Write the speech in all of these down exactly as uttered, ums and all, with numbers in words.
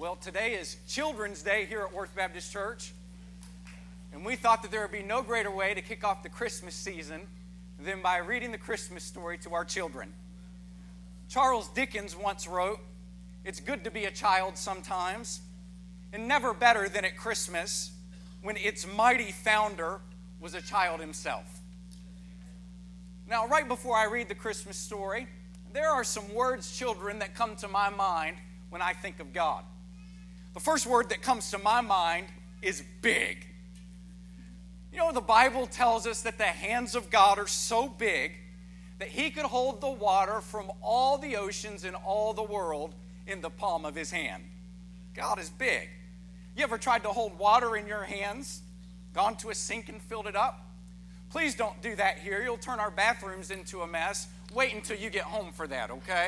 Well, today is Children's Day here at Worth Baptist Church, and we thought that there would be no greater way to kick off the Christmas season than by reading the Christmas story to our children. Charles Dickens once wrote, "It's good to be a child sometimes, and never better than at Christmas when its mighty founder was a child himself." Now, right before I read the Christmas story, there are some words, children, that come to my mind when I think of God. The first word that comes to my mind is big. You know, the Bible tells us that the hands of God are so big that He could hold the water from all the oceans in all the world in the palm of His hand. God is big. You ever tried to hold water in your hands, gone to a sink and filled it up? Please don't do that here. You'll turn our bathrooms into a mess. Wait until you get home for that, okay?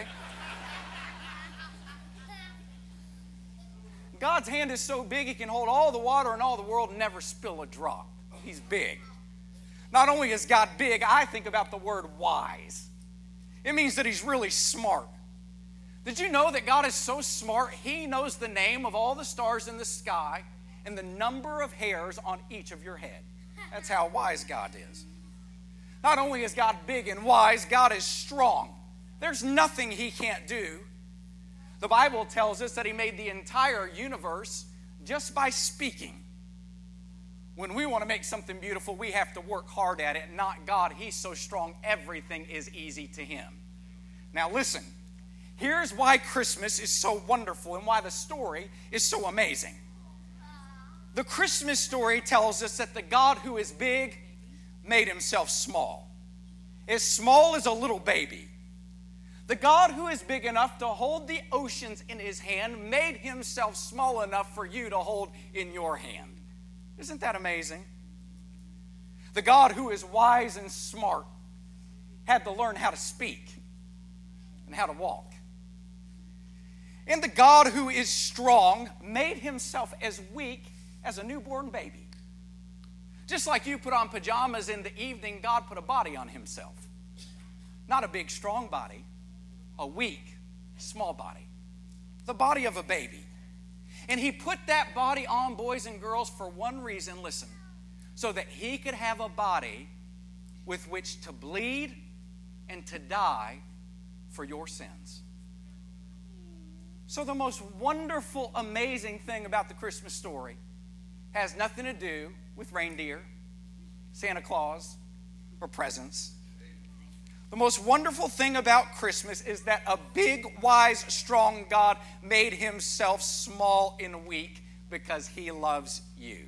God's hand is so big He can hold all the water in all the world and never spill a drop. He's big. Not only is God big, I think about the word wise. It means that He's really smart. Did you know that God is so smart, He knows the name of all the stars in the sky and the number of hairs on each of your head? That's how wise God is. Not only is God big and wise, God is strong. There's nothing He can't do. The Bible tells us that He made the entire universe just by speaking. When we want to make something beautiful, we have to work hard at it. Not God. He's so strong, everything is easy to Him. Now listen, here's why Christmas is so wonderful and why the story is so amazing. The Christmas story tells us that the God who is big made Himself small. As small as a little baby. The God who is big enough to hold the oceans in His hand made Himself small enough for you to hold in your hand. Isn't that amazing? The God who is wise and smart had to learn how to speak and how to walk. And the God who is strong made Himself as weak as a newborn baby. Just like you put on pajamas in the evening, God put a body on Himself. Not a big, strong body. A weak, small body. The body of a baby. And He put that body on, boys and girls, for one reason, listen, so that He could have a body with which to bleed and to die for your sins. So the most wonderful, amazing thing about the Christmas story has nothing to do with reindeer, Santa Claus, or presents. The most wonderful thing about Christmas is that a big, wise, strong God made Himself small and weak because He loves you.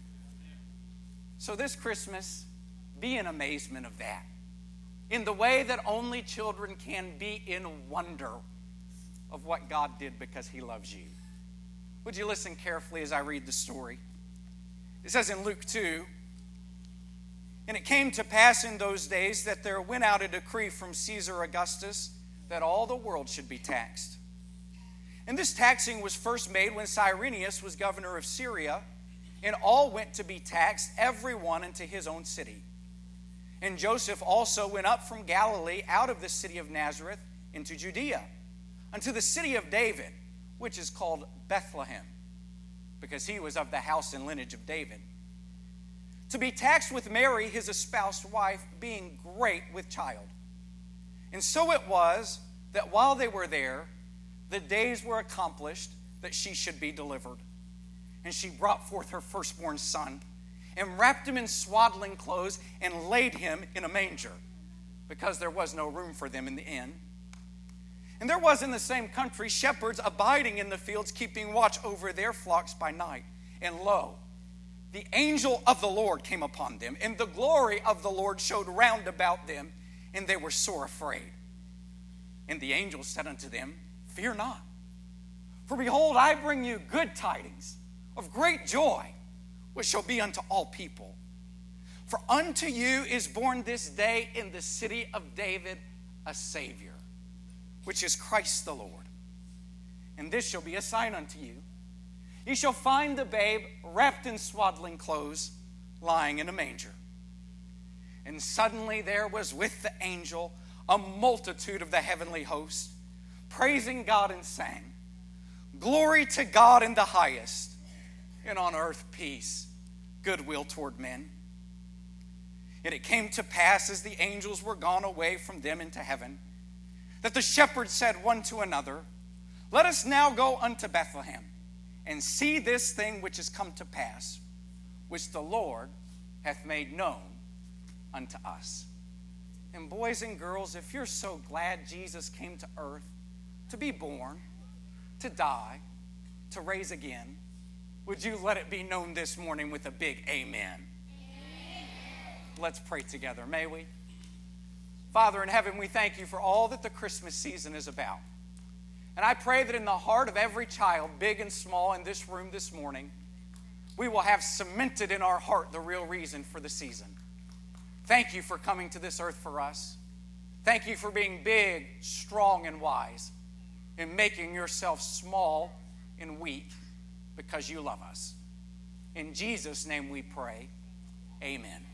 So this Christmas, be in amazement of that. In the way that only children can be in wonder of what God did because He loves you. Would you listen carefully as I read the story? It says in Luke two, "And it came to pass in those days that there went out a decree from Caesar Augustus that all the world should be taxed. And this taxing was first made when Cyrenius was governor of Syria, and all went to be taxed, every one into his own city. And Joseph also went up from Galilee out of the city of Nazareth into Judea, unto the city of David, which is called Bethlehem, because he was of the house and lineage of David, to be taxed with Mary, his espoused wife, being great with child. And so it was that while they were there, the days were accomplished that she should be delivered. And she brought forth her firstborn son, and wrapped him in swaddling clothes, and laid him in a manger, because there was no room for them in the inn. And there was in the same country shepherds abiding in the fields, keeping watch over their flocks by night. And lo, the angel of the Lord came upon them, and the glory of the Lord showed round about them, and they were sore afraid. And the angel said unto them, Fear not, for behold, I bring you good tidings of great joy, which shall be unto all people. For unto you is born this day in the city of David a Savior, which is Christ the Lord. And this shall be a sign unto you. Ye shall find the babe wrapped in swaddling clothes, lying in a manger. And suddenly there was with the angel a multitude of the heavenly host, praising God and saying, Glory to God in the highest, and on earth peace, goodwill toward men. And it came to pass, as the angels were gone away from them into heaven, that the shepherds said one to another, Let us now go unto Bethlehem, and see this thing which is come to pass, which the Lord hath made known unto us. And boys and girls, if you're so glad Jesus came to earth to be born, to die, to raise again, would you let it be known this morning with a big amen? Amen. Let's pray together, may we? Father in heaven, we thank you for all that the Christmas season is about. And I pray that in the heart of every child, big and small, in this room this morning, we will have cemented in our heart the real reason for the season. Thank you for coming to this earth for us. Thank you for being big, strong, and wise, and making yourself small and weak because you love us. In Jesus' name we pray, amen.